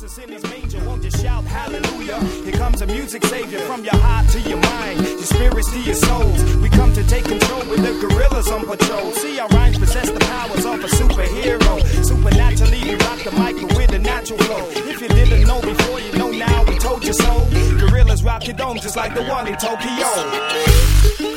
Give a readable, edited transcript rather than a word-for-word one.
Jesus in his manger, won't you shout hallelujah? Here comes a music savior from your heart to your mind, your spirits to your souls. We come to take control with the gorillas on patrol. See, our rhymes possess the powers of a superhero. Supernaturally, we rock the mic, but with a natural flow. If you didn't know before, you know now, we told you so. Gorillas rock your dome just like the one in Tokyo.